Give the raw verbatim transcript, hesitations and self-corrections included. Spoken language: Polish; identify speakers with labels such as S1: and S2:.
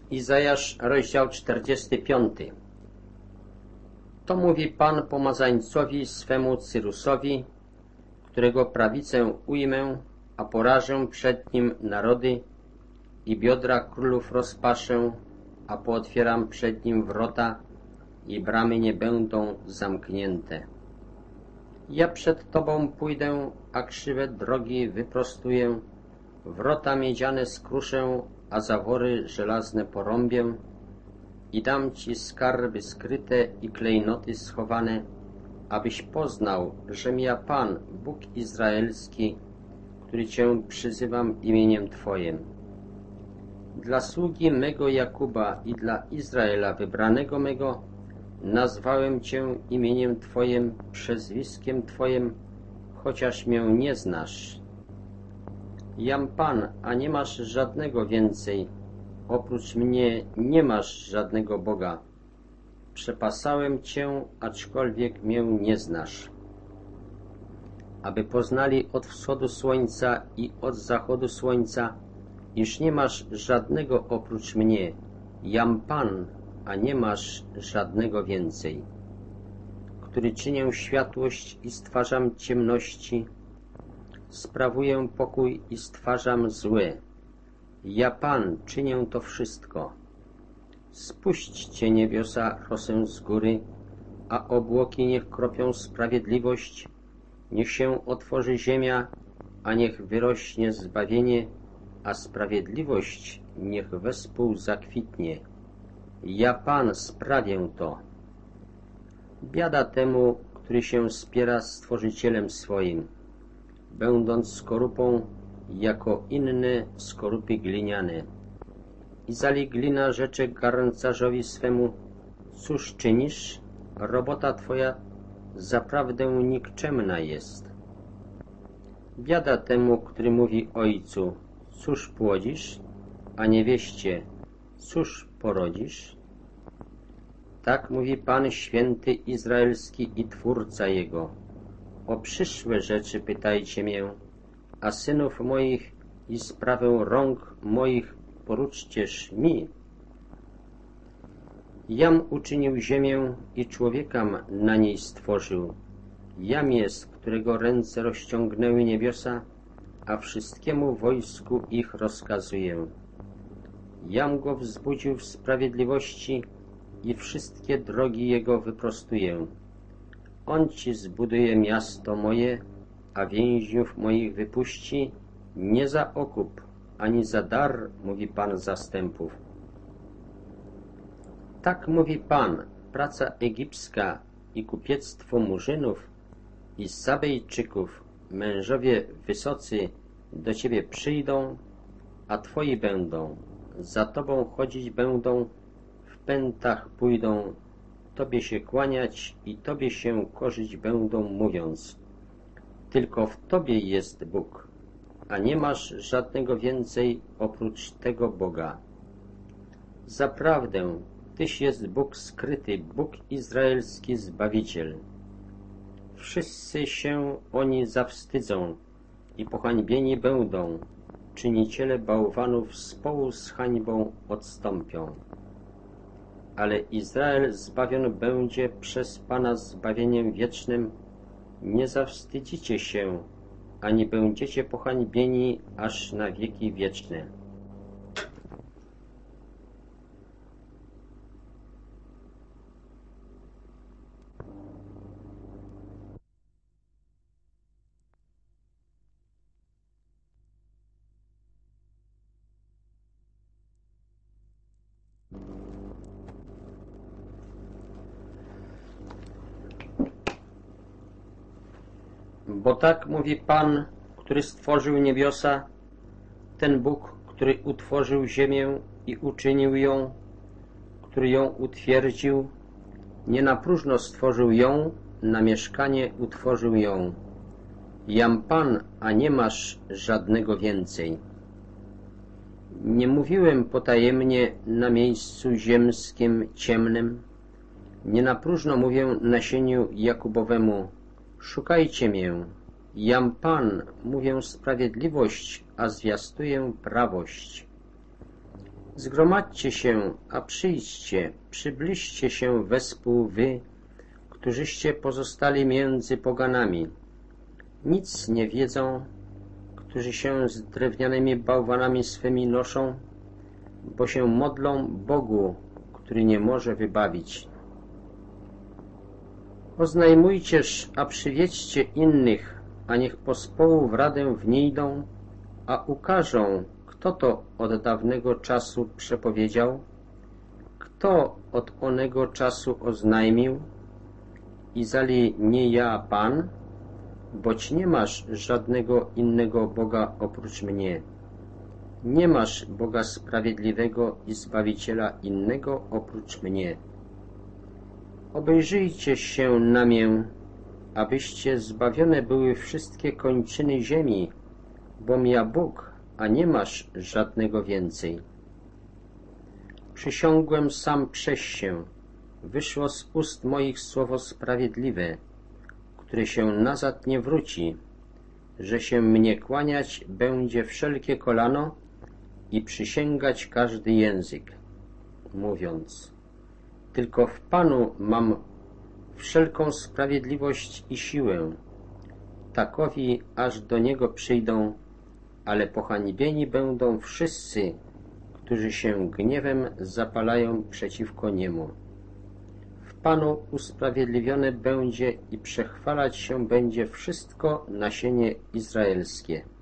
S1: Izajasz, rozdział czterdziesty piąty. To mówi Pan pomazańcowi swemu Cyrusowi, którego prawicę ujmę, a porażę przed nim narody i biodra królów rozpaszę, a pootwieram przed nim wrota i bramy nie będą zamknięte. Ja przed Tobą pójdę, a krzywe drogi wyprostuję, wrota miedziane skruszę, a zawory żelazne porąbię i dam Ci skarby skryte i klejnoty schowane, abyś poznał, żem ja Pan, Bóg Izraelski, który Cię przyzywam imieniem Twoim. Dla sługi mego Jakuba i dla Izraela wybranego mego nazwałem Cię imieniem Twoim, przezwiskiem Twoim, chociaż mię nie znasz. Jam Pan, a nie masz żadnego więcej. Oprócz mnie nie masz żadnego Boga. Przepasałem Cię, aczkolwiek mię nie znasz. Aby poznali od wschodu słońca i od zachodu słońca, iż nie masz żadnego oprócz mnie. Jam Pan, a nie masz żadnego więcej. Który czynię światłość i stwarzam ciemności, sprawuję pokój i stwarzam złe. Ja Pan czynię to wszystko. Spuśćcie niebiosa rosę z góry, a obłoki niech kropią sprawiedliwość. Niech się otworzy ziemia, a niech wyrośnie zbawienie, a sprawiedliwość niech wespół zakwitnie. Ja Pan sprawię to. Biada temu, który się spiera z Stworzycielem swoim, będąc skorupą jako inne skorupy gliniane. I zali glina rzecze garncarzowi swemu: cóż czynisz? Robota Twoja zaprawdę nikczemna jest. Biada temu, który mówi ojcu: cóż płodzisz? A niewieście: cóż porodzisz? Tak mówi Pan święty Izraelski i Twórca Jego. O przyszłe rzeczy pytajcie mię, a synów moich i sprawę rąk moich poruczcież mi. Jam uczynił ziemię i człowiekam na niej stworzył. Jam jest, którego ręce rozciągnęły niebiosa, a wszystkiemu wojsku ich rozkazuję. Jam go wzbudził w sprawiedliwości i wszystkie drogi jego wyprostuję. On Ci zbuduje miasto moje, a więźniów moich wypuści, nie za okup, ani za dar, mówi Pan zastępów. Tak mówi Pan, praca egipska i kupiectwo Murzynów i Sabejczyków, mężowie wysocy do Ciebie przyjdą, a Twoi będą, za Tobą chodzić będą, w pętach pójdą, Tobie się kłaniać i Tobie się korzyć będą, mówiąc: tylko w Tobie jest Bóg, a nie masz żadnego więcej oprócz tego Boga. Zaprawdę, Tyś jest Bóg skryty, Bóg Izraelski Zbawiciel. Wszyscy się oni zawstydzą i pohańbieni będą, czyniciele bałwanów z połu z hańbą odstąpią. Ale Izrael zbawiony będzie przez Pana zbawieniem wiecznym. Nie zawstydzicie się, ani będziecie pohańbieni aż na wieki wieczne. Bo tak mówi Pan, który stworzył niebiosa, ten Bóg, który utworzył ziemię i uczynił ją, który ją utwierdził, nie na próżno stworzył ją, na mieszkanie utworzył ją. Jam Pan, a nie masz żadnego więcej. Nie mówiłem potajemnie na miejscu ziemskim ciemnym, nie na próżno mówię nasieniu Jakubowemu: szukajcie mię. Jam Pan, mówię sprawiedliwość, a zwiastuję prawość. Zgromadźcie się, a przyjdźcie, przybliżcie się wespół wy, którzyście pozostali między poganami. Nic nie wiedzą, którzy się z drewnianymi bałwanami swymi noszą, bo się modlą Bogu, który nie może wybawić. Oznajmujcież, a przywiedźcie innych, a niech pospołu w radę w nie idą, a ukażą, kto to od dawnego czasu przepowiedział, kto od onego czasu oznajmił, i zali nie ja Pan, boć nie masz żadnego innego Boga oprócz mnie. Nie masz Boga sprawiedliwego i Zbawiciela innego oprócz mnie. Obejrzyjcie się na mię, abyście zbawione były wszystkie kończyny ziemi, bom ja Bóg, a nie masz żadnego więcej. Przysiągłem sam przez się, wyszło z ust moich słowo sprawiedliwe, które się nazad nie wróci, że się mnie kłaniać będzie wszelkie kolano i przysięgać każdy język, mówiąc: tylko w Panu mam wszelką sprawiedliwość i siłę, takowi aż do Niego przyjdą, ale pohańbieni będą wszyscy, którzy się gniewem zapalają przeciwko Niemu. W Panu usprawiedliwione będzie i przechwalać się będzie wszystko nasienie izraelskie.